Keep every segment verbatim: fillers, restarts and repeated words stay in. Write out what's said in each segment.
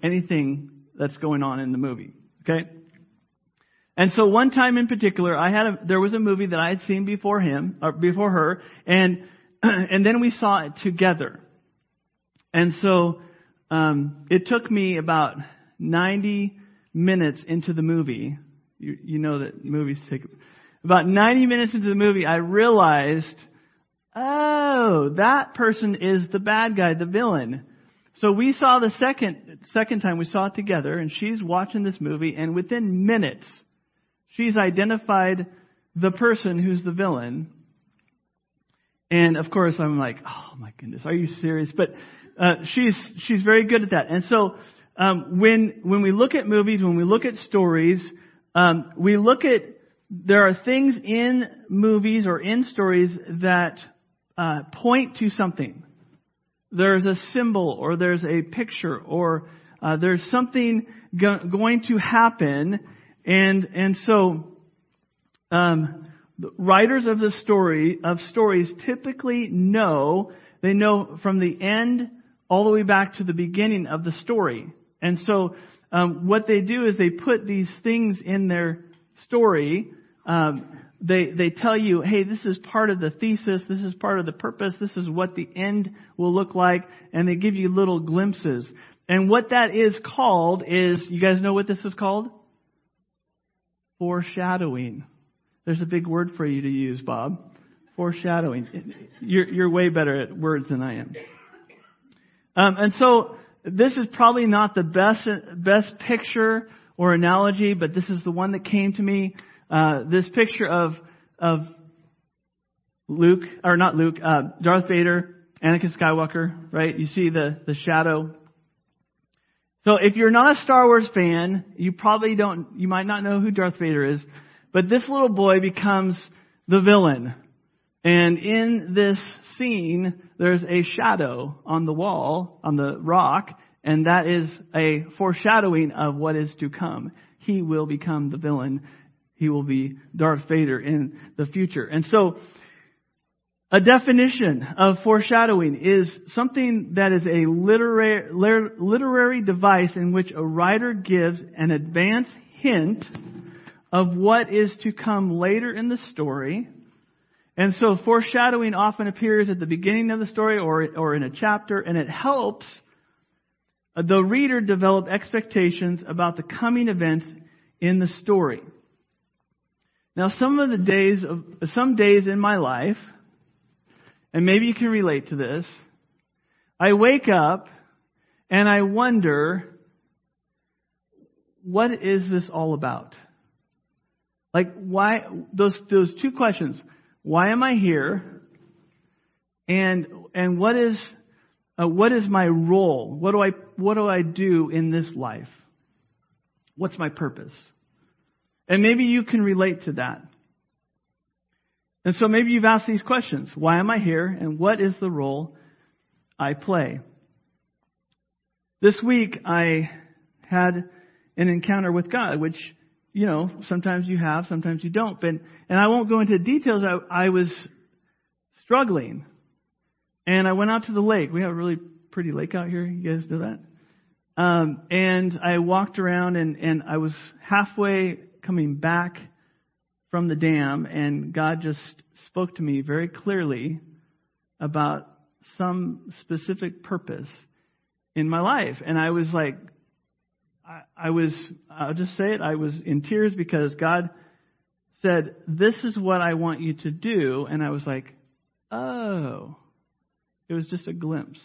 anything that's going on in the movie. Okay? And so one time in particular, I had a, there was a movie that I had seen before him, or before her, and and then we saw it together. And so um, it took me about ninety minutes into the movie. You, you know that movies take about ninety minutes into the movie. I realized, oh, that person is the bad guy, the villain. So we saw the second second time we saw it together, and she's watching this movie, and within minutes, she's identified the person who's the villain. And of course, I'm like, oh my goodness, are you serious? But uh, she's she's very good at that. And so um, when when we look at movies, when we look at stories, um, we look at there are things in movies or in stories that uh, point to something. There's a symbol, or there's a picture, or uh, there's something go- going to happen. And and so, um, the writers of the story of stories typically know they know from the end all the way back to the beginning of the story. And so, um, what they do is they put these things in their story. Um, they they tell you, hey, this is part of the thesis, this is part of the purpose, this is what the end will look like, and they give you little glimpses. And what that is called is, you guys know what this is called? Foreshadowing. There's a big word for you to use, Bob. Foreshadowing. You're, you're way better at words than I am. Um, and so this is probably not the best best picture or analogy, but this is the one that came to me. Uh, this picture of of Luke, or not Luke, uh, Darth Vader, Anakin Skywalker, right? You see the the shadow. So if you're not a Star Wars fan, you probably don't, you might not know who Darth Vader is, but this little boy becomes the villain. And in this scene, there's a shadow on the wall, on the rock, and that is a foreshadowing of what is to come. He will become the villain. He will be Darth Vader in the future. And so, a definition of foreshadowing is something that is a literary, literary device in which a writer gives an advance hint of what is to come later in the story. And so foreshadowing often appears at the beginning of the story or, or in a chapter, and it helps the reader develop expectations about the coming events in the story. Now, some of the days of, some days in my life, and maybe you can relate to this, I wake up and I wonder, what is this all about? Like, why, those, those two questions. Why am I here? And, and what is, uh, what is my role? What do I, what do I do in this life? What's my purpose? And maybe you can relate to that. And so maybe you've asked these questions. Why am I here? And what is the role I play? This week I had an encounter with God, which, you know, sometimes you have, sometimes you don't. But, and I won't go into details. I, I was struggling. And I went out to the lake. We have a really pretty lake out here. You guys know that? Um, and I walked around and, and I was halfway coming back from the dam, and God just spoke to me very clearly about some specific purpose in my life. And I was like, I, I was, I'll just say it, I was in tears because God said, this is what I want you to do. And I was like, oh, it was just a glimpse.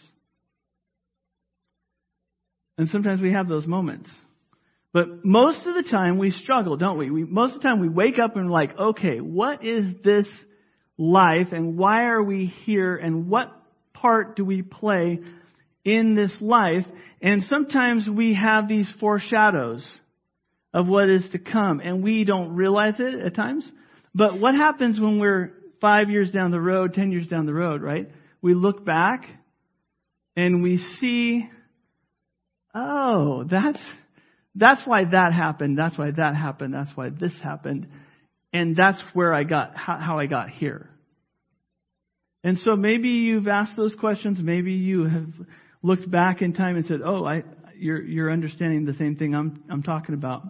And sometimes we have those moments. But most of the time we struggle, don't we? we? Most of the time we wake up and we're like, okay, what is this life and why are we here and what part do we play in this life? And sometimes we have these foreshadows of what is to come and we don't realize it at times. But what happens when we're five years down the road, ten years down the road, right? We look back and we see, oh, that's... That's why that happened. That's why that happened. That's why this happened. And that's where I got, how, how I got here. And so maybe you've asked those questions. Maybe you have looked back in time and said, oh, I, you're you're understanding the same thing I'm I'm talking about.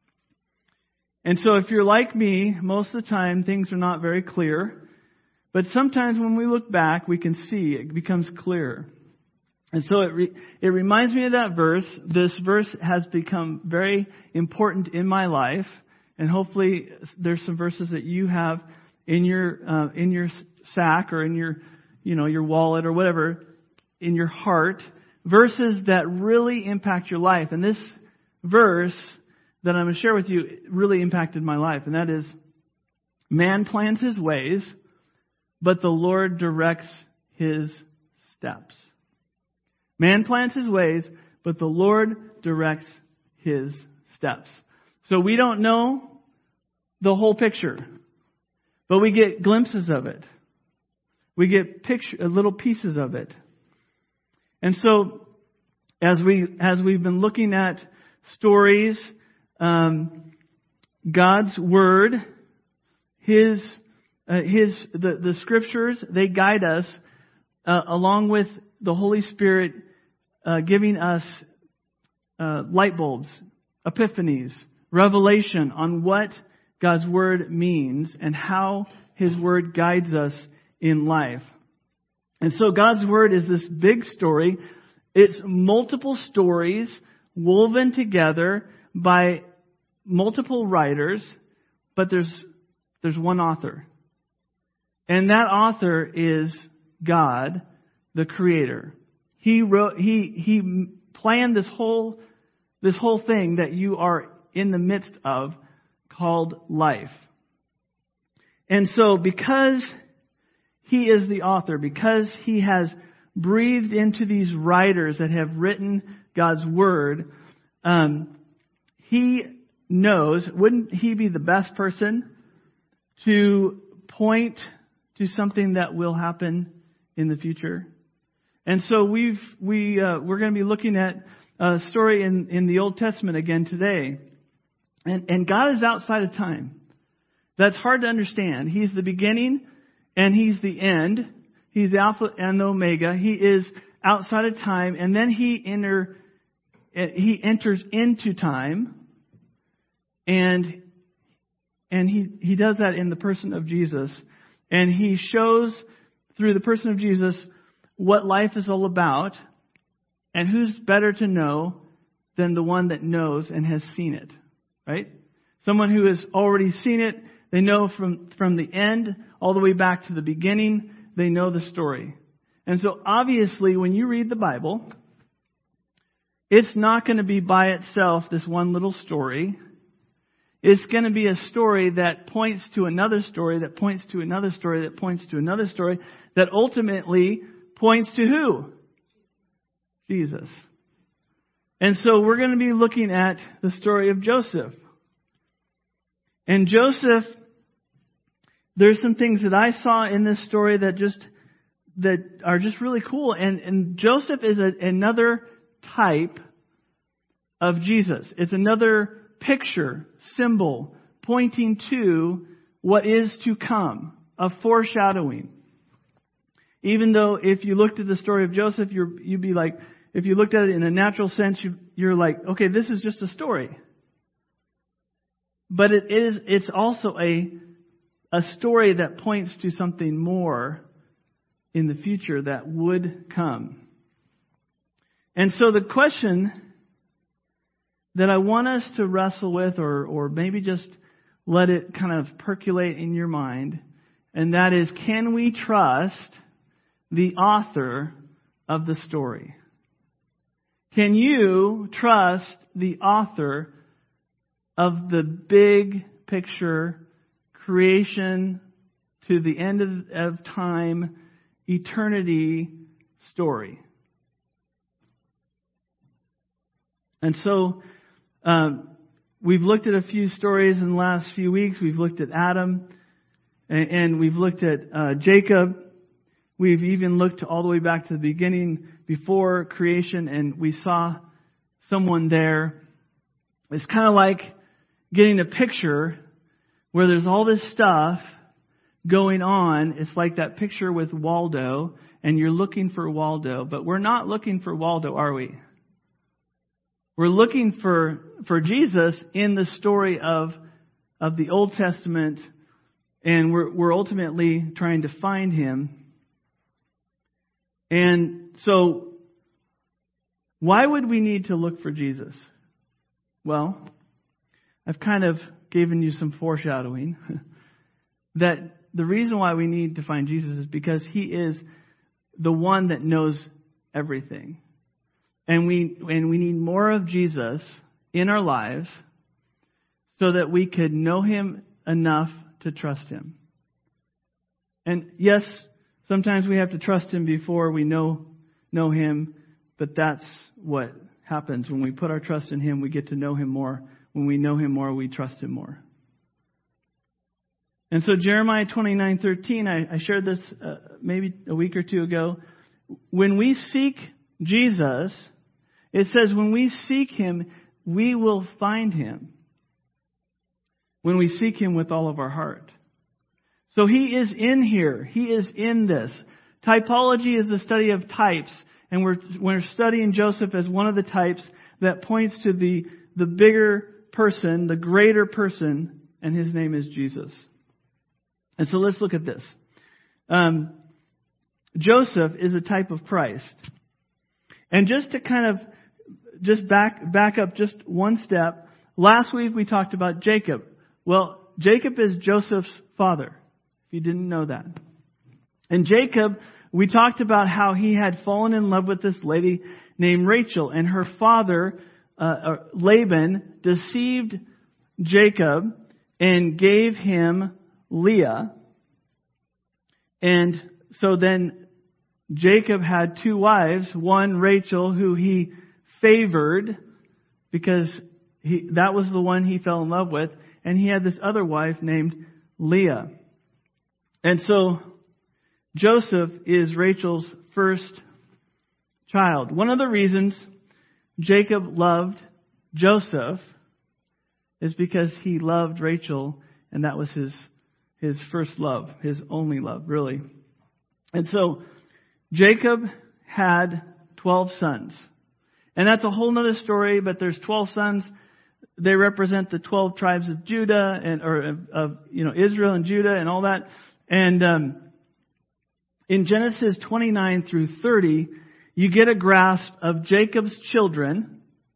And so if you're like me, most of the time things are not very clear. But sometimes when we look back, we can see it becomes clearer. And so it re, it reminds me of that verse. This verse has become very important in my life. And hopefully there's some verses that you have in your uh, in your sack or in your, you know, your wallet or whatever, in your heart. Verses that really impact your life. And this verse that I'm going to share with you really impacted my life. And that is, man plans his ways, but the Lord directs his steps. Man plans his ways, but the Lord directs his steps. So we don't know the whole picture, but we get glimpses of it. We get picture, little pieces of it. And so, as we as we've been looking at stories, um, God's Word, His uh, His the the Scriptures, they guide us uh, along with the Holy Spirit uh, giving us uh, light bulbs, epiphanies, revelation on what God's Word means and how His Word guides us in life. And so God's Word is this big story. It's multiple stories woven together by multiple writers, but there's there's one author. And that author is God, the Creator. He wrote he he planned this whole this whole thing that you are in the midst of called life. And so because He is the author, because He has breathed into these writers that have written God's Word, um, He knows, wouldn't He be the best person to point to something that will happen in the future? And so we've, we, uh, we're going to be looking at a story in, in the Old Testament again today. And, and God is outside of time. That's hard to understand. He's the beginning and He's the end. He's the Alpha and the Omega. He is outside of time, and then He enter He enters into time, and and He He does that in the person of Jesus, and He shows through the person of Jesus what life is all about, and who's better to know than the one that knows and has seen it, right? Someone who has already seen it. They know from from the end all the way back to the beginning. They know the story. And so obviously when you read the Bible, it's not going to be by itself this one little story. It's going to be a story that points to another story, that points to another story, that points to another story, that ultimately points to who? Jesus. And so we're going to be looking at the story of Joseph. And Joseph, there's some things that I saw in this story that just that are just really cool. And, and Joseph is a, another type of Jesus. It's another picture, symbol, pointing to what is to come, a foreshadowing. Even though if you looked at the story of Joseph, you're, you'd be like, if you looked at it in a natural sense, you, you're like, okay, this is just a story. But it is, it's also a A story that points to something more in the future that would come. And so the question that I want us to wrestle with, or, or maybe just let it kind of percolate in your mind, and that is, can we trust the author of the story? Can you trust the author of the big picture, creation to the end of, of time, eternity story? And so um, we've looked at a few stories in the last few weeks. We've looked at Adam, and, and we've looked at uh, Jacob. We've even looked all the way back to the beginning before creation, and we saw someone there. It's kind of like getting a picture where there's all this stuff going on. It's like that picture with Waldo, and you're looking for Waldo. But we're not looking for Waldo, are we? We're looking for, for Jesus in the story of, of the Old Testament, and we're, we're ultimately trying to find him. And so, why would we need to look for Jesus? Well, I've kind of given you some foreshadowing that the reason why we need to find Jesus is because he is the one that knows everything. And we and we need more of Jesus in our lives so that we could know him enough to trust him. And yes, sometimes we have to trust him before we know know him, but that's what happens. When we put our trust in him, we get to know him more. When we know him more, we trust him more. And so Jeremiah twenty-nine thirteen, I, I shared this uh, maybe a week or two ago. When we seek Jesus, it says when we seek him, we will find him. When we seek him with all of our heart. So he is in here. He is in this. Typology is the study of types. And we're, we're studying Joseph as one of the types that points to the, the bigger person, the greater person, and his name is Jesus. And so let's look at this. Um, Joseph is a type of Christ. And just to kind of just back back up just one step, last week we talked about Jacob. Well, Jacob is Joseph's father, if you didn't know that. And Jacob, we talked about how he had fallen in love with this lady named Rachel, and her father, uh, Laban, deceived Jacob and gave him Leah. And so then Jacob had two wives, one Rachel, who he favored because he, that was the one he fell in love with, and he had this other wife named Leah. And so Joseph is Rachel's first child. One of the reasons Jacob loved Joseph is because he loved Rachel, and that was his his first love, his only love, really. And so Jacob had twelve sons. And that's a whole other story, but there's twelve sons. They represent the twelve tribes of Judah and or of, of you know Israel and Judah and all that. And um, in Genesis twenty-nine through thirty, you get a grasp of Jacob's children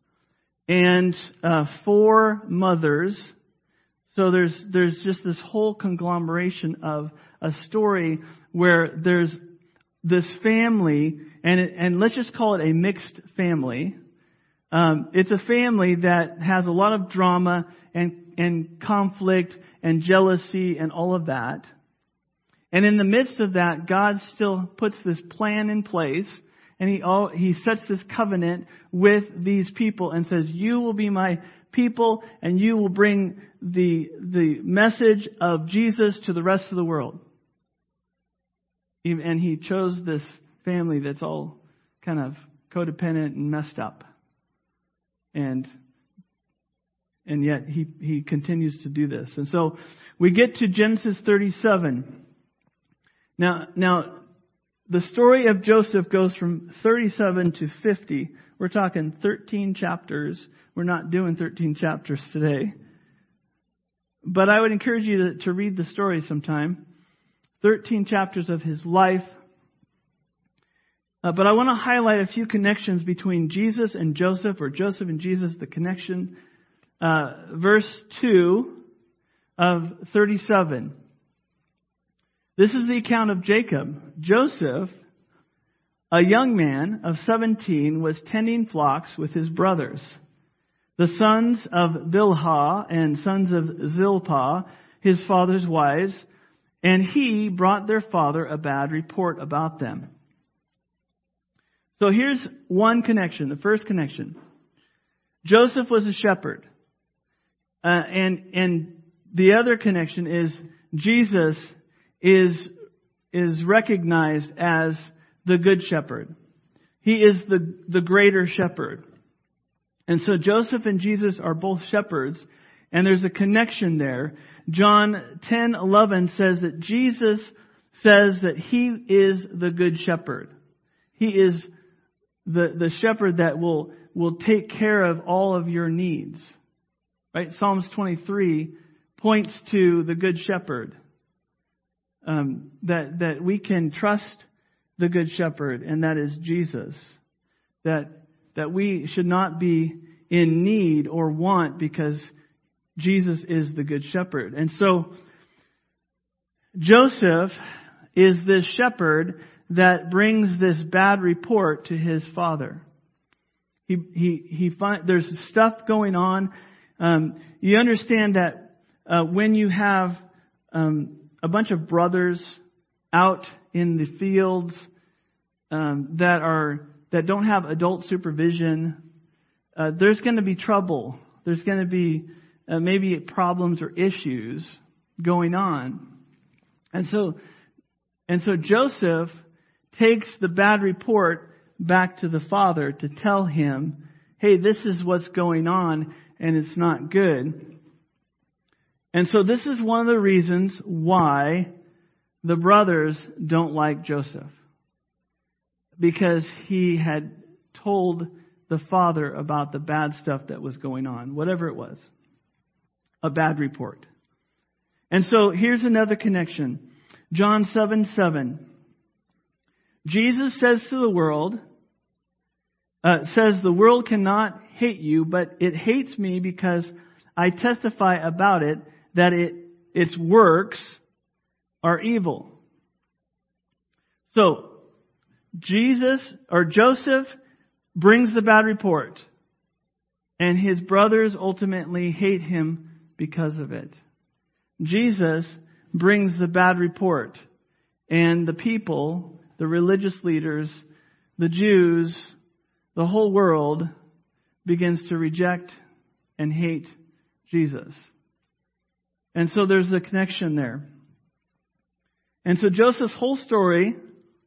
and uh, four mothers. So there's there's just this whole conglomeration of a story where there's this family, and it, and let's just call it a mixed family. Um, it's a family that has a lot of drama and and conflict and jealousy and all of that. And in the midst of that, God still puts this plan in place, and he all, he sets this covenant with these people and says, "You will be my people, and you will bring the the message of Jesus to the rest of the world." And he chose this family that's all kind of codependent and messed up. And and yet he, he continues to do this. And so we get to Genesis thirty-seven. Now, now the story of Joseph goes from thirty-seven to fifty. We're talking thirteen chapters. We're not doing thirteen chapters today. But I would encourage you to, to read the story sometime. thirteen chapters of his life. Uh, but I want to highlight a few connections between Jesus and Joseph, or Joseph and Jesus, the connection. Uh, verse two of thirty-seven. This is the account of Jacob. Joseph, a young man of seventeen, was tending flocks with his brothers, the sons of Bilhah and sons of Zilpah, his father's wives, and he brought their father a bad report about them. So here's one connection, the first connection. Joseph was a shepherd. Uh, and and the other connection is Jesus is is recognized as the good shepherd. He is the, the greater shepherd. And so Joseph and Jesus are both shepherds, and there's a connection there. John ten eleven says that Jesus says that he is the good shepherd. He is the, the shepherd that will will take care of all of your needs. Right? Psalms twenty-three points to the Good Shepherd. Um, that, that we can trust the Good Shepherd, and that is Jesus. That, that we should not be in need or want because Jesus is the Good Shepherd. And so, Joseph is this shepherd that brings this bad report to his father. He, he, he find, there's stuff going on. Um, you understand that uh, when you have um, a bunch of brothers out in the fields um, that are that don't have adult supervision, uh, there's going to be trouble. There's going to be uh, maybe problems or issues going on. And so, and so Joseph takes the bad report back to the father to tell him, hey, this is what's going on and it's not good. And so this is one of the reasons why the brothers don't like Joseph. Because he had told the father about the bad stuff that was going on, whatever it was. A bad report. And so here's another connection. John seven seven. Jesus says to the world, uh, says the world cannot hate you, but it hates me because I testify about it that it its works are evil. So, Jesus or Joseph brings the bad report, and his brothers ultimately hate him because of it. Jesus brings the bad report, and the people, the religious leaders, the Jews, the whole world begins to reject and hate Jesus. And so there's a connection there. And so Joseph's whole story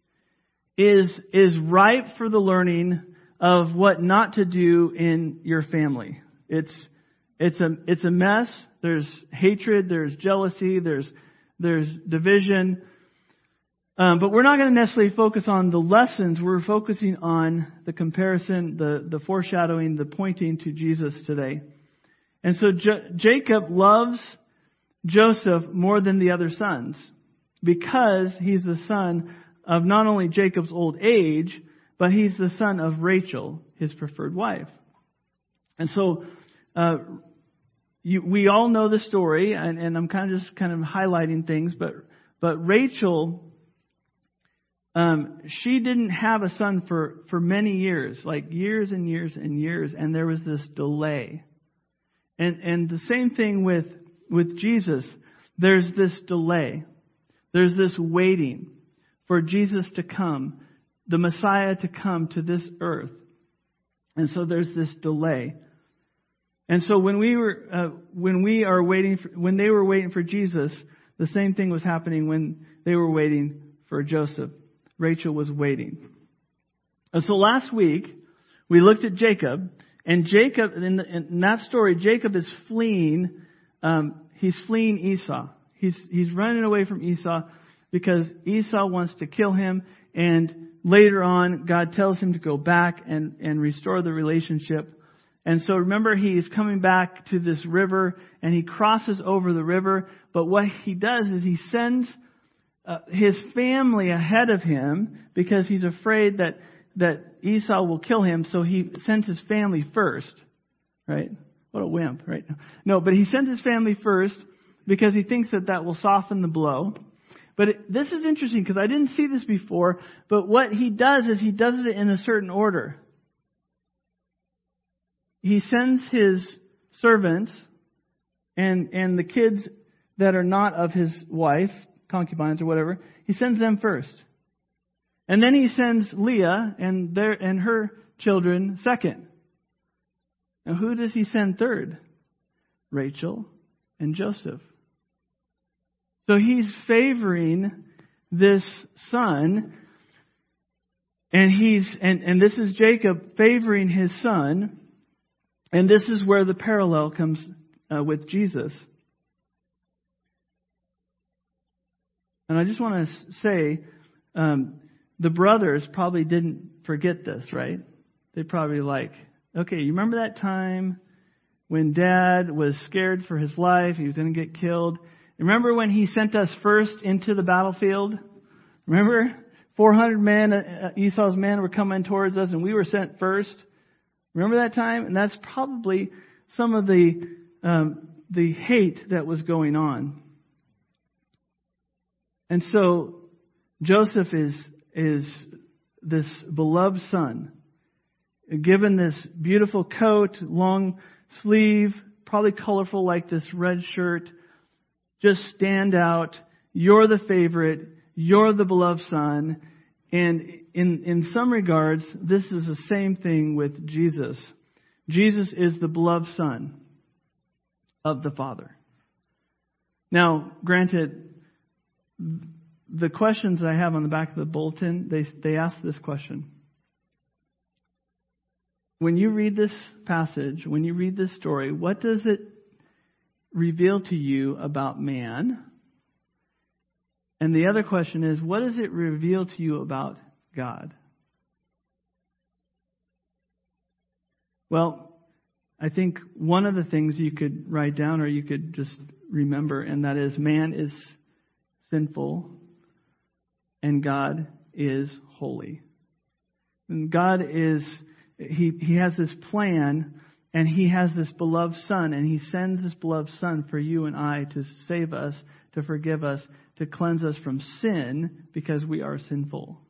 is is ripe for the learning of what not to do in your family. It's it's a it's a mess. There's hatred, there's jealousy, there's there's division. Um, but we're not going to necessarily focus on the lessons. We're focusing on the comparison, the the foreshadowing, the pointing to Jesus today. And so J- Jacob loves Joseph more than the other sons because he's the son of not only Jacob's old age, but he's the son of Rachel, his preferred wife. And so uh, you, we all know the story, and, and I'm kind of just kind of highlighting things, but but Rachel, um, she didn't have a son for, for many years, like years and years and years, and there was this delay. And and the same thing with with Jesus. There's this delay. There's this waiting for Jesus to come, the Messiah to come to this earth. And so there's this delay. And so when we were, uh, when we are waiting, for, when they were waiting for Jesus, the same thing was happening when they were waiting for Joseph. Rachel was waiting. And so last week we looked at Jacob, and Jacob in, the, in that story, Jacob is fleeing. Um, he's fleeing Esau. He's he's running away from Esau, because Esau wants to kill him, and later on, God tells him to go back and, and restore the relationship. And so remember, he's coming back to this river, and he crosses over the river. But what he does is he sends uh, his family ahead of him, because he's afraid that, that Esau will kill him. So he sends his family first, right? What a wimp, right? No, but he sends his family first because he thinks that that will soften the blow. But it, this is interesting because I didn't see this before. But what he does is he does it in a certain order. He sends his servants and and the kids that are not of his wife, concubines or whatever. He sends them first, and then he sends Leah and their and her children second. Now, who does he send third? Rachel and Joseph. So he's favoring this son, and he's and, and this is Jacob favoring his son, and this is where the parallel comes uh, with Jesus. And I just want to say, um, the brothers probably didn't forget this, right? They probably like, Okay, you remember that time when Dad was scared for his life? He was going to get killed. Remember when he sent us first into the battlefield? Remember? four hundred men, uh, Esau's men were coming towards us and we were sent first. Remember that time? And that's probably some of the um, the hate that was going on. And so Joseph is is this beloved son, given this beautiful coat, long sleeve, probably colorful like this red shirt. Just stand out. You're the favorite. You're the beloved son. And in, in some regards, this is the same thing with Jesus. Jesus is the beloved son of the Father. Now, granted, the questions I have on the back of the bulletin, they, they ask this question. When you read this passage, when you read this story, what does it reveal to you about man? And the other question is, what does it reveal to you about God? Well, I think one of the things you could write down or you could just remember, and that is man is sinful and God is holy. And God is, he, he has this plan and he has this beloved son and he sends this beloved son for you and I to save us, to forgive us, to cleanse us from sin because we are sinful.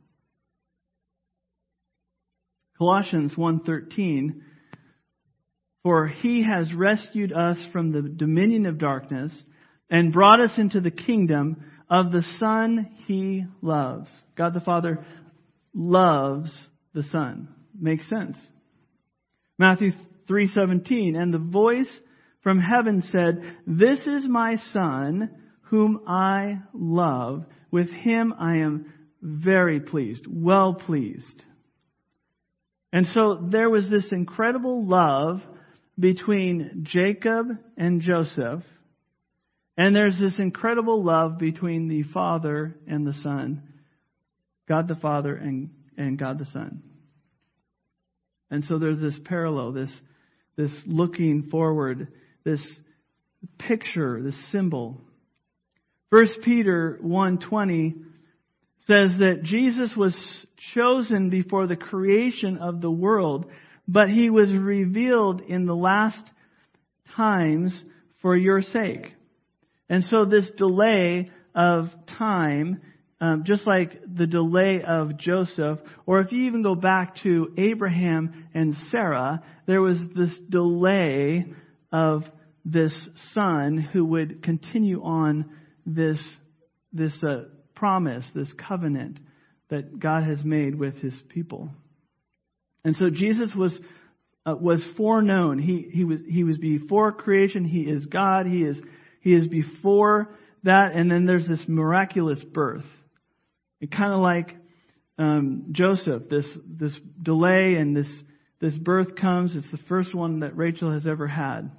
Colossians one thirteen, for he has rescued us from the dominion of darkness and brought us into the kingdom of the Son he loves. God the Father loves the Son. Makes sense. Matthew three seventeen, and the voice from heaven said, this is my Son, whom I love. With him I am very pleased, well pleased. And so there was this incredible love between Jacob and Joseph. And there's this incredible love between the Father and the Son. God the Father and, and God the Son. And so there's this parallel, this, this looking forward, this picture, this symbol. First Peter one twenty says that Jesus was chosen before the creation of the world, but he was revealed in the last times for your sake. And so this delay of time, um, just like the delay of Joseph, or if you even go back to Abraham and Sarah, there was this delay of this son who would continue on this this uh, promise, this covenant that God has made with his people. And so Jesus was uh, was foreknown. He he was he was before creation. He is God. He is he is before that. And then there's this miraculous birth. It kind of like um, Joseph. This this delay and this this birth comes. It's the first one that Rachel has ever had.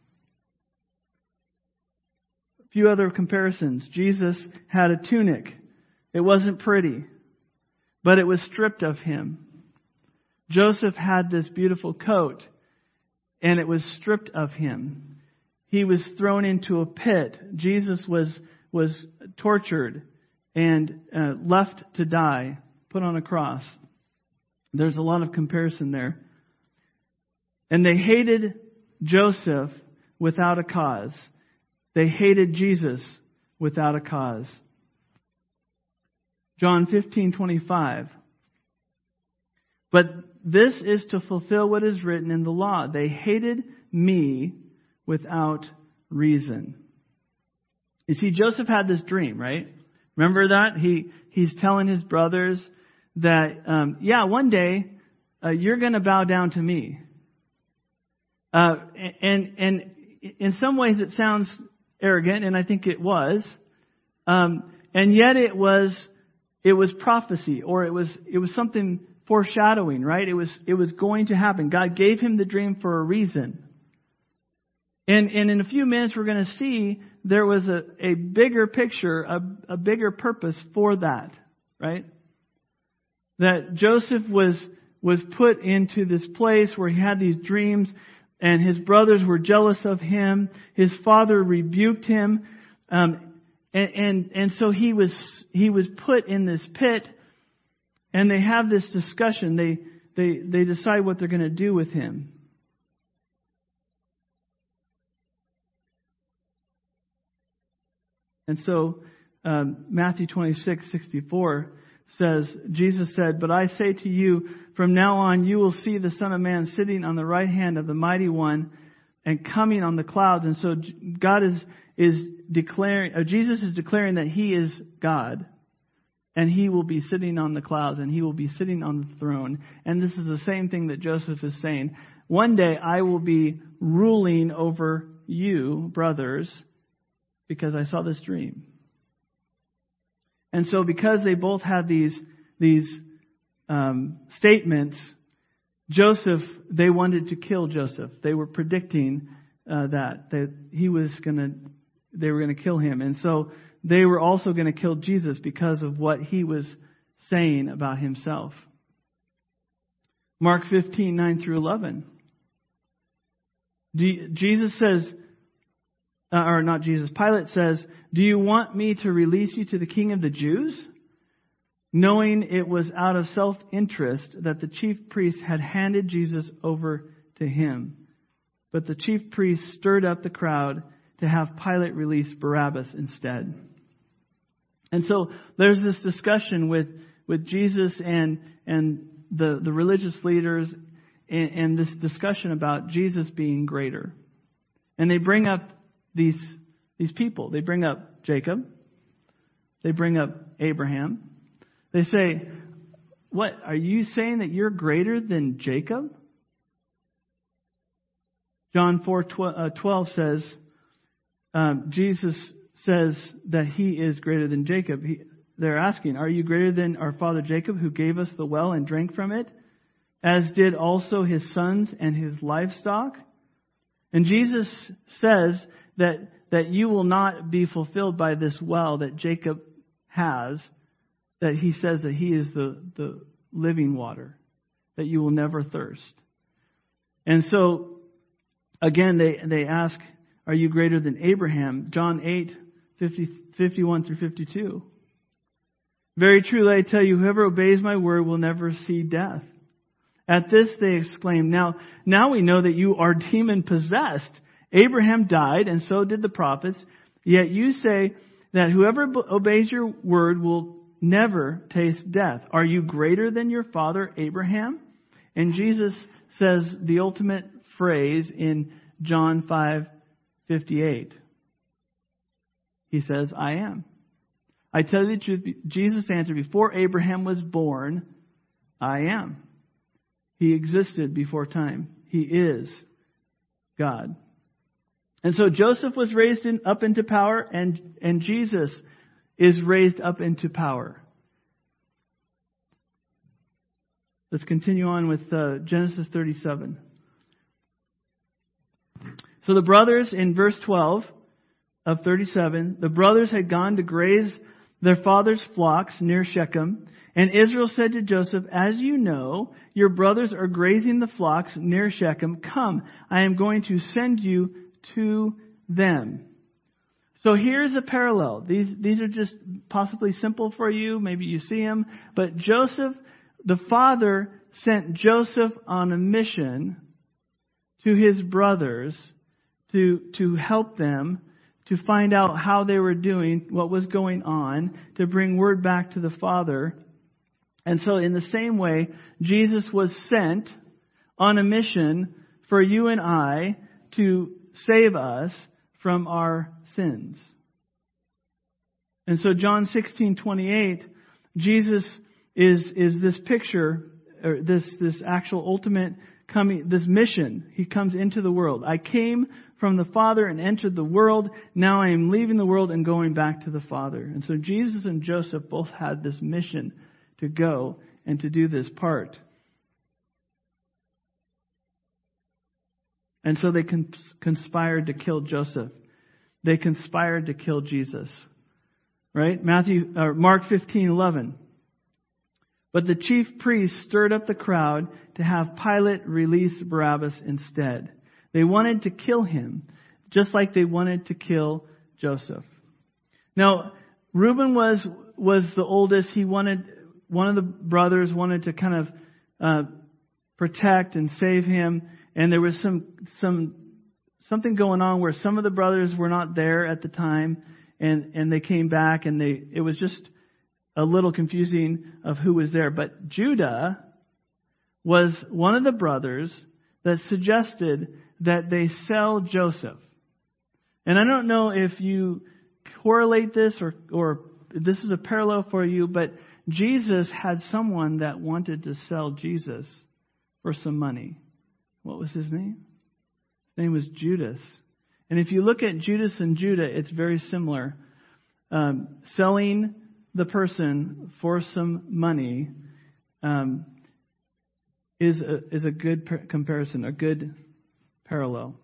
Few other comparisons. Jesus had a tunic. It wasn't pretty, but it was stripped of him. Joseph had this beautiful coat, and it was stripped of him. He was thrown into a pit. Jesus was was tortured and uh, left to die, put on a cross. There's a lot of comparison there. And they hated Joseph without a cause. They hated Jesus without a cause. John fifteen twenty-five. But this is to fulfill what is written in the law. They hated me without reason. You see, Joseph had this dream, right? Remember that? He he's telling his brothers that, um, yeah, one day uh, you're going to bow down to me. Uh, and and in some ways it sounds arrogant, and I think it was, um, and yet it was it was prophecy, or it was it was something foreshadowing, right? It was it was going to happen. God gave him the dream for a reason, and and in a few minutes we're going to see there was a, a bigger picture, a, a bigger purpose for that, right? That Joseph was was put into this place where he had these dreams, and his brothers were jealous of him. His father rebuked him, um, and, and and so he was he was put in this pit. And they have this discussion. They they they decide what they're going to do with him. And so um, Matthew twenty-six sixty-four says, Jesus said, "But I say to you, from now on you will see the Son of Man sitting on the right hand of the Mighty One and coming on the clouds." And so God is is declaring, or Jesus is declaring that He is God. And He will be sitting on the clouds, and He will be sitting on the throne. And this is the same thing that Joseph is saying. One day I will be ruling over you, brothers, because I saw this dream. And so because they both had these, these um, statements, Joseph, they wanted to kill Joseph. They were predicting uh, that, that he was going to, they were going to kill him. And so they were also going to kill Jesus because of what he was saying about himself. Mark fifteen, nine through eleven. Jesus says, uh, or not Jesus, Pilate says, "Do you want me to release you to the King of the Jews?" Knowing it was out of self-interest that the chief priests had handed Jesus over to him. But the chief priests stirred up the crowd to have Pilate release Barabbas instead. And so there's this discussion with, with Jesus and and the, the religious leaders, and, and this discussion about Jesus being greater. And they bring up these these people. They bring up Jacob. They bring up Abraham. They say, "What, are you saying that you're greater than Jacob?" John four twelve says, um, Jesus says that he is greater than Jacob. He, they're asking, "Are you greater than our father Jacob, who gave us the well and drank from it, as did also his sons and his livestock?" And Jesus says that, that you will not be fulfilled by this well that Jacob has, that he says that he is the, the living water, that you will never thirst. And so, again, they, they ask, "Are you greater than Abraham?" John eight, fifty, fifty-one through fifty-two. "Very truly I tell you, whoever obeys my word will never see death." At this they exclaimed, now, now we know that you are demon-possessed. Abraham died, and so did the prophets. Yet you say that whoever obeys your word will never taste death. Are you greater than your father Abraham? And Jesus says the ultimate phrase in John five fifty-eight. He says, "I am." I tell you the truth, Jesus answered, "Before Abraham was born, I am." He existed before time. He is God. And so Joseph was raised in, up into power, and, and Jesus is raised up into power. Let's continue on with uh, Genesis thirty-seven. So the brothers, in verse twelve of thirty-seven, the brothers had gone to graze their father's flocks near Shechem. And Israel said to Joseph, "As you know, your brothers are grazing the flocks near Shechem. Come, I am going to send you to them." So here's a parallel. These, these are just possibly simple for you. Maybe you see them. But Joseph, the father, sent Joseph on a mission to his brothers to, to help them, to find out how they were doing, what was going on, to bring word back to the father. And so in the same way, Jesus was sent on a mission for you and I to save us from our sins. And so John sixteen twenty-eight, Jesus is, is this picture, or this, this actual ultimate coming, this mission. He comes into the world. "I came from the Father and entered the world. Now I am leaving the world and going back to the Father." And so Jesus and Joseph both had this mission to go and to do this part. And so they cons- conspired to kill Joseph. They conspired to kill Jesus. Right? Matthew or Mark fifteen eleven. But the chief priests stirred up the crowd to have Pilate release Barabbas instead. They wanted to kill him, just like they wanted to kill Joseph. Now, Reuben was was the oldest. He wanted, one of the brothers wanted to kind of uh, protect and save him. And there was some some something going on where some of the brothers were not there at the time, and, and they came back, and they it was just a little confusing of who was there. But Judah was one of the brothers that suggested that they sell Joseph. And I don't know if you correlate this or, or this is a parallel for you, but Jesus had someone that wanted to sell Jesus for some money. What was his name? His name was Judas. And if you look at Judas and Judah, it's very similar. Um, selling the person for some money um, is a, is a good per- comparison, a good parallel.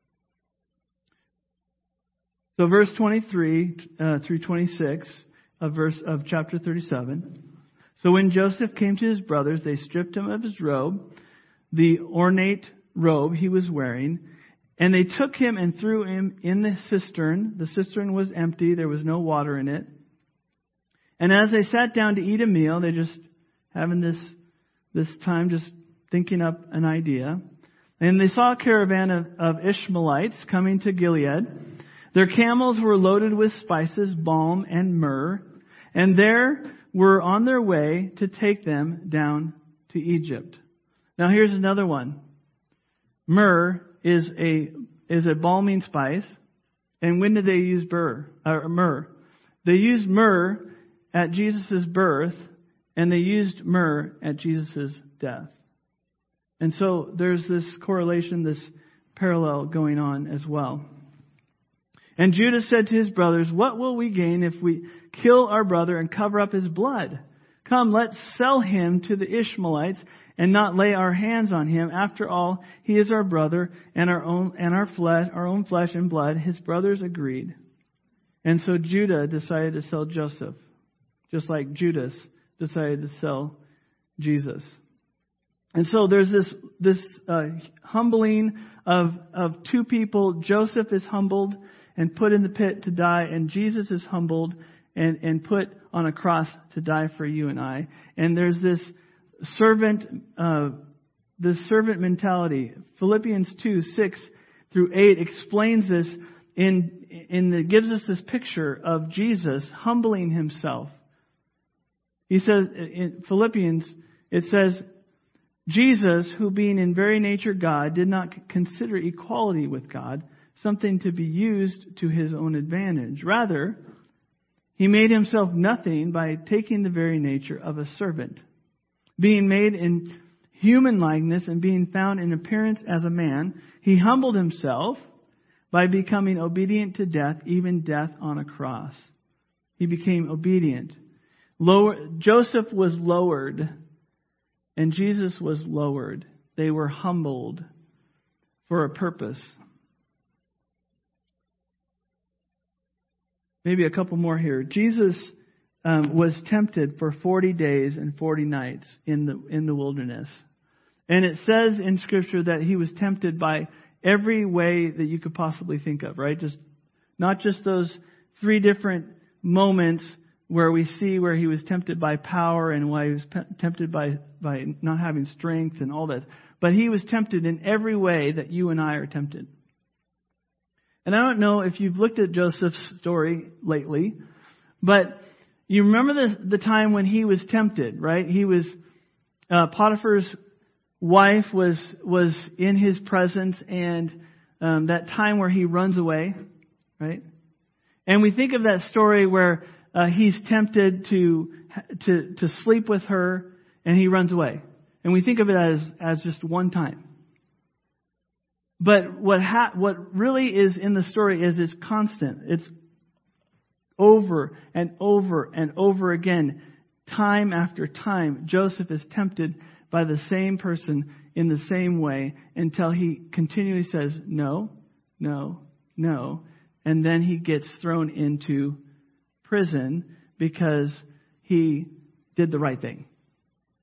So verse twenty-three uh, through twenty-six of verse of chapter thirty-seven. So when Joseph came to his brothers, they stripped him of his robe, the ornate robe he was wearing, and they took him and threw him in the cistern. The cistern was empty; there was no water in it. And as they sat down to eat a meal, they just having this this time, just thinking up an idea. And they saw a caravan of, of Ishmaelites coming to Gilead. Their camels were loaded with spices, balm, and myrrh, and there were on their way to take them down to Egypt. Now here's another one. Myrrh is a is a balming spice. And when did they use burr, or myrrh? They used myrrh at Jesus' birth, and they used myrrh at Jesus' death. And so there's this correlation, this parallel going on as well. And Judah said to his brothers, "What will we gain if we kill our brother and cover up his blood? Come, let's sell him to the Ishmaelites and not lay our hands on him. After all, he is our brother and our own and our flesh, our own flesh and blood." His brothers agreed. And so Judah decided to sell Joseph, just like Judas decided to sell Jesus. And so there's this this uh, humbling of of two people. Joseph is humbled and put in the pit to die, and Jesus is humbled and, and put on a cross to die for you and I. And there's this servant, uh, this servant mentality. Philippians two, six through eight explains this in, in the, gives us this picture of Jesus humbling himself. He says, in Philippians, it says, Jesus, who being in very nature God, did not consider equality with God something to be used to his own advantage. Rather, he made himself nothing by taking the very nature of a servant. Being made in human likeness and being found in appearance as a man, he humbled himself by becoming obedient to death, even death on a cross. He became obedient. Lower, Joseph was lowered, and Jesus was lowered. They were humbled for a purpose. Maybe a couple more here. Jesus um, was tempted for forty days and forty nights in the in the wilderness. And it says in Scripture that he was tempted by every way that you could possibly think of, right? Just not just those three different moments where we see where he was tempted by power and why he was pe- tempted by, by not having strength and all that. But he was tempted in every way that you and I are tempted. And I don't know if you've looked at Joseph's story lately, but you remember the, the time when he was tempted, right? He was, uh, Potiphar's wife was, was in his presence, and um, that time where he runs away, right? And we think of that story where uh, he's tempted to, to, to sleep with her, and he runs away. And we think of it as, as just one time. But what ha- what really is in the story is it's constant. It's over and over and over again, time after time. Joseph is tempted by the same person in the same way until he continually says no, no, no. And then he gets thrown into prison because he did the right thing.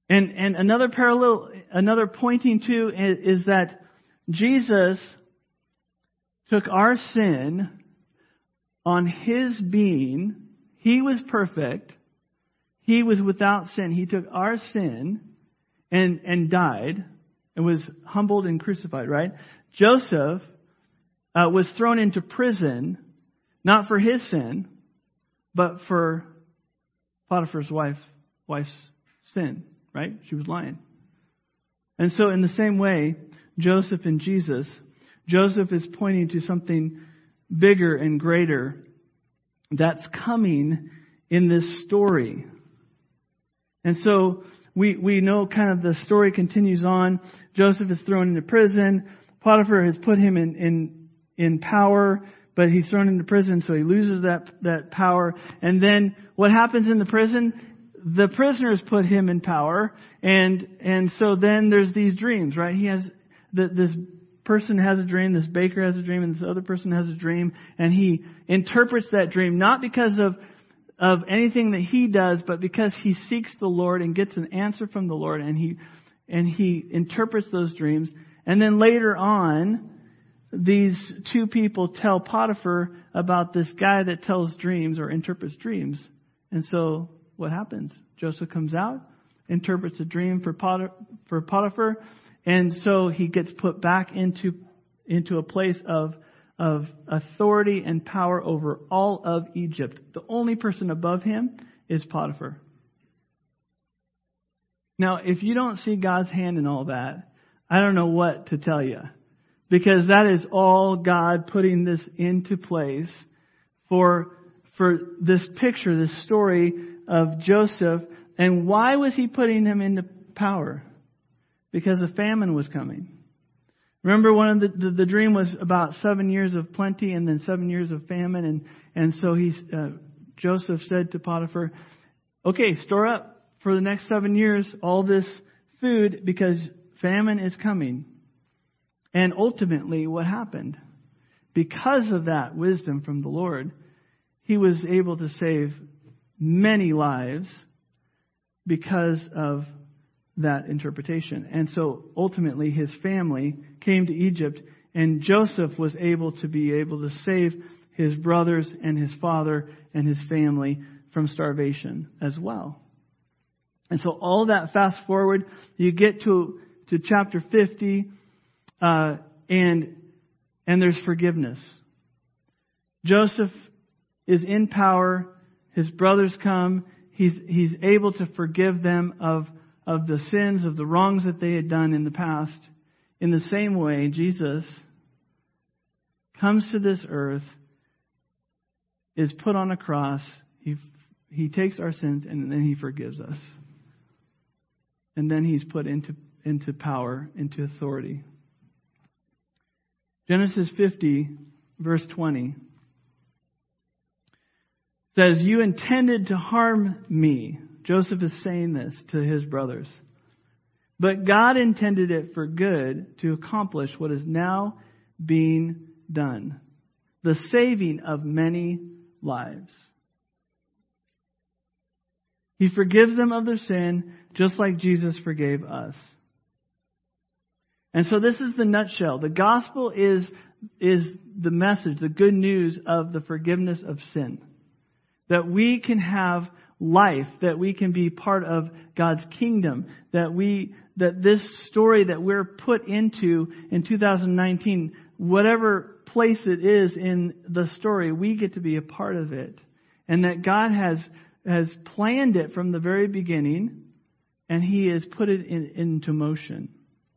And, and another parallel, another pointing to is, is that Jesus took our sin on His being. He was perfect. He was without sin. He took our sin and, and died and was humbled and crucified, right? Joseph uh, was thrown into prison, not for his sin, but for Potiphar's wife, wife's sin, right? She was lying. And so in the same way, Joseph and Jesus, Joseph is pointing to something bigger and greater that's coming in this story. And so we we know kind of the story continues on. Joseph is thrown into prison. Potiphar has put him in, in, in power, but he's thrown into prison, so he loses that, that power. And then what happens in the prison? The prisoners put him in power, and and so then there's these dreams, right? He has the, this person has a dream, this baker has a dream, and this other person has a dream, and he interprets that dream not because of of anything that he does, but because he seeks the Lord and gets an answer from the Lord, and he and he interprets those dreams. And then later on, these two people tell Potiphar about this guy that tells dreams or interprets dreams. And so what happens? Joseph comes out, interprets a dream for Pot- for Potiphar, and so he gets put back into into a place of of authority and power over all of Egypt. The only person above him is Potiphar. Now, if you don't see God's hand in all that, I don't know what to tell you. Because that is all God putting this into place for, for this picture, this story of Joseph. And why was he putting him into power? Because a famine was coming. Remember, one of the, the, the dream was about seven years of plenty and then seven years of famine. And, and so he, uh, Joseph said to Potiphar, okay, store up for the next seven years all this food because famine is coming. And ultimately, what happened? Because of that wisdom from the Lord, he was able to save many lives because of that interpretation. And so ultimately, his family came to Egypt, and Joseph was able to be able to save his brothers and his father and his family from starvation as well. And so all that, fast forward, you get to, to chapter fifty, Uh, and and there's forgiveness. Joseph is in power. His brothers come. He's he's able to forgive them of of the sins, of the wrongs that they had done in the past. In the same way, Jesus comes to this earth, is put on a cross. He he takes our sins and then he forgives us. And then he's put into into power, into authority. Genesis fifty, verse twenty, says, "You intended to harm me." Joseph is saying this to his brothers. "But God intended it for good to accomplish what is now being done, the saving of many lives." He forgives them of their sin, just like Jesus forgave us. And so this is the nutshell. The gospel is, is the message, the good news of the forgiveness of sin. That we can have life, that we can be part of God's kingdom, that we, that this story that we're put into in two thousand nineteen, whatever place it is in the story, we get to be a part of it. And that God has, has planned it from the very beginning, and He has put it in, into motion.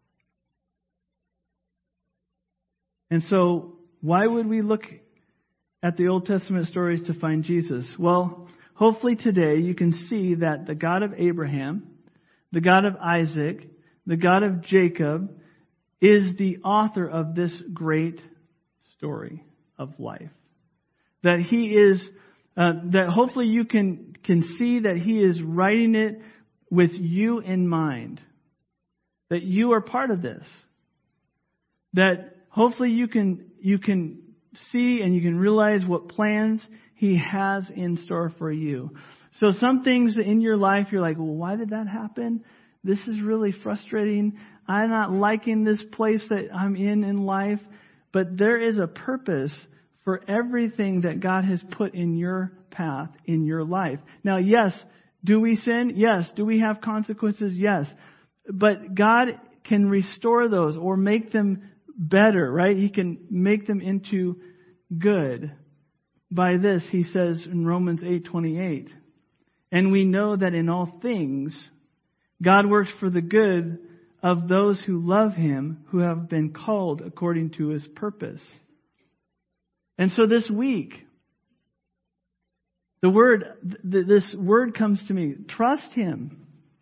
And so, why would we look at the Old Testament stories to find Jesus? Well, hopefully today you can see that the God of Abraham, the God of Isaac, the God of Jacob is the author of this great story of life. That He is, uh, that hopefully you can, can see that He is writing it with you in mind. That you are part of this. That hopefully you can you can see and you can realize what plans He has in store for you. So some things in your life you're like, well, why did that happen? this is really frustrating. I'm not liking this place that I'm in in life. But there is a purpose for everything that God has put in your path, in your life. Now, yes, do we sin? Yes. Do we have consequences? Yes. But God can restore those or make them better, right? He can make them into good. By this, he says in Romans eight twenty-eight, and we know that in all things, God works for the good of those who love Him, who have been called according to His purpose. And so this week, the word, th- this word comes to me. Trust Him.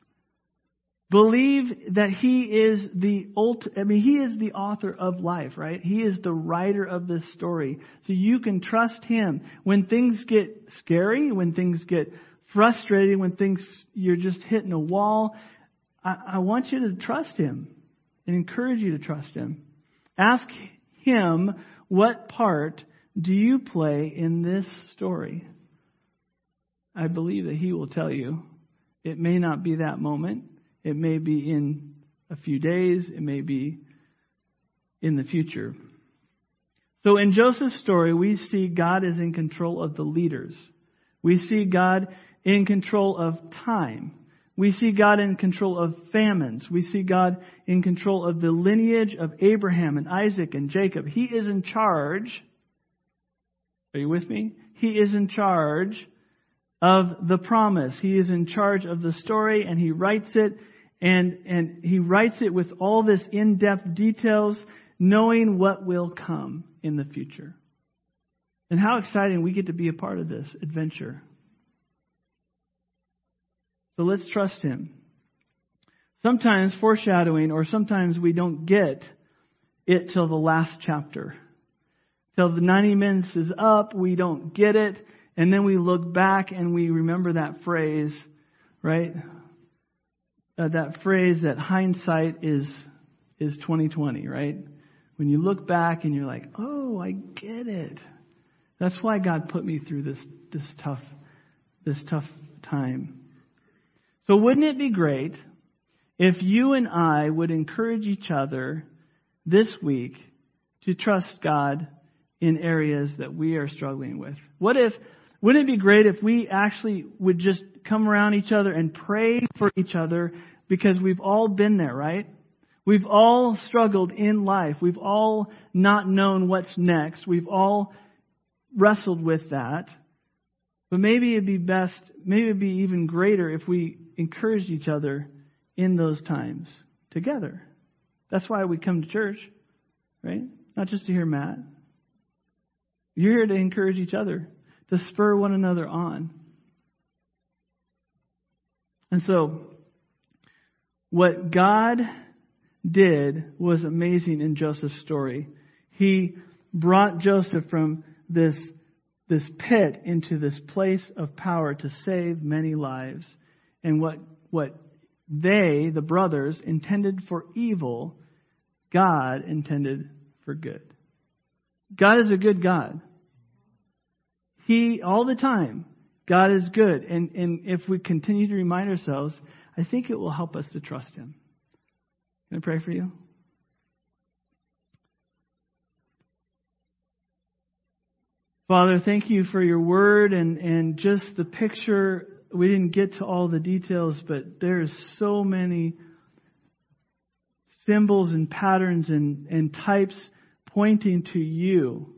Believe that He is the ult- I mean, He is the author of life, right? He is the writer of this story. So you can trust Him. When things get scary, when things get frustrating, when things, you're just hitting a wall, I, I want you to trust Him and encourage you to trust Him. Ask Him, what part do you play in this story? I believe that He will tell you. It may not be that moment. It may be in a few days. It may be in the future. So in Joseph's story, we see God is in control of the leaders. We see God in control of time. We see God in control of famines. We see God in control of the lineage of Abraham and Isaac and Jacob. He is in charge. Are you with me? He is in charge of the promise. He is in charge of the story, and He writes it, and, and He writes it with all this in-depth details, knowing what will come in the future. And how exciting we get to be a part of this adventure. So let's trust Him. Sometimes foreshadowing, or sometimes we don't get it till the last chapter. Till the ninety minutes is up, we don't get it. And then we look back and we remember that phrase, right? Uh, that phrase that hindsight is is twenty twenty, right? When you look back and you're like, oh, I get it. That's why God put me through this this tough this tough time. So wouldn't it be great if you and I would encourage each other this week to trust God in areas that we are struggling with? What if, wouldn't it be great if we actually would just come around each other and pray for each other, because we've all been there, right? We've all struggled in life. We've all not known what's next. We've all wrestled with that. But maybe it'd be best, maybe it'd be even greater if we encouraged each other in those times together. That's why we come to church, right? Not just to hear Matt. You're here to encourage each other, to spur one another on. And so, what God did was amazing in Joseph's story. He brought Joseph from this, this pit into this place of power to save many lives. And what, what they, the brothers, intended for evil, God intended for good. God is a good God. He, all the time, God is good. And, and if we continue to remind ourselves, I think it will help us to trust Him. Can I pray for you? Father, thank you for your word and, and just the picture. We didn't get to all the details, but there's so many symbols and patterns and, and types pointing to you.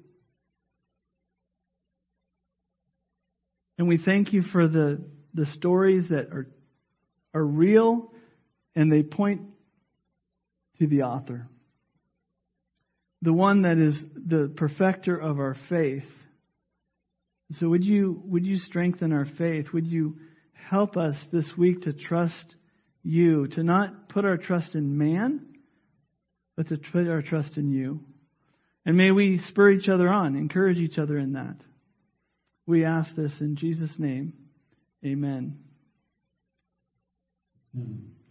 And we thank you for the, the stories that are, are real and they point to the author. The one that is the perfecter of our faith. So would you would you strengthen our faith? Would you help us this week to trust you, to not put our trust in man, but to put our trust in you. And may we spur each other on, encourage each other in that. We ask this in Jesus' name. Amen. Mm-hmm.